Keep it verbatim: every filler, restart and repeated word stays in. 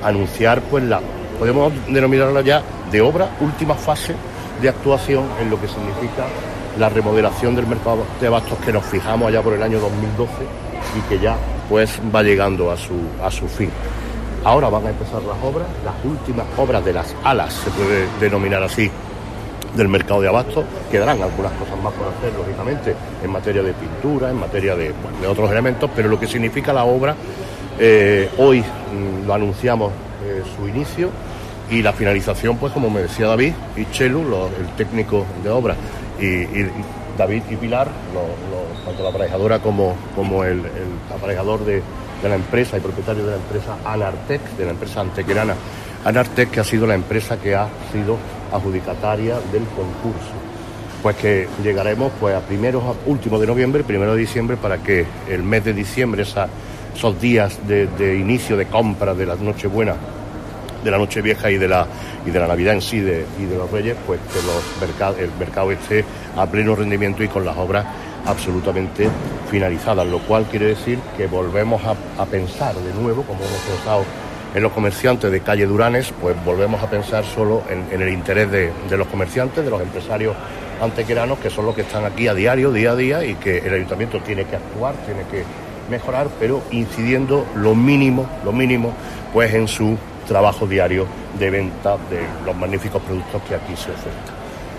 anunciar, pues la podemos denominarla ya de obra, última fase de actuación en lo que significa la remodelación del mercado de abastos que nos fijamos allá por el año dos mil doce y que ya pues va llegando a su, a su fin. Ahora van a empezar las obras, las últimas obras de las alas, se puede denominar así, del mercado de abastos. Quedarán algunas cosas más por hacer, lógicamente, en materia de pintura, en materia de, bueno, de otros elementos, pero lo que significa la obra, eh, hoy mmm, lo anunciamos eh, su inicio y la finalización, pues como me decía David y Chelu, lo, el técnico de obra, y, y, y David y Pilar, lo, lo, tanto la aparejadora como, como el, el aparejador de, de la empresa y propietario de la empresa Anartec, de la empresa antequerana Anartec, que ha sido la empresa que ha sido adjudicataria del concurso. Pues que llegaremos pues a primeros, a últimos de noviembre, primero de diciembre, para que el mes de diciembre, esa, esos días de, de inicio de compra de la Nochebuena, de la Nochevieja y de la y de la Navidad en sí de, y de los Reyes, pues que los mercados, el mercado esté a pleno rendimiento y con las obras absolutamente finalizadas, lo cual quiere decir que volvemos a, a pensar de nuevo, como hemos pensado en los comerciantes de calle Duranes, pues volvemos a pensar solo en, en el interés de, de los comerciantes, de los empresarios antequeranos, que son los que están aquí a diario, día a día, y que el ayuntamiento tiene que actuar, tiene que mejorar, pero incidiendo lo mínimo, lo mínimo, pues en su trabajo diario de venta de los magníficos productos que aquí se ofertan.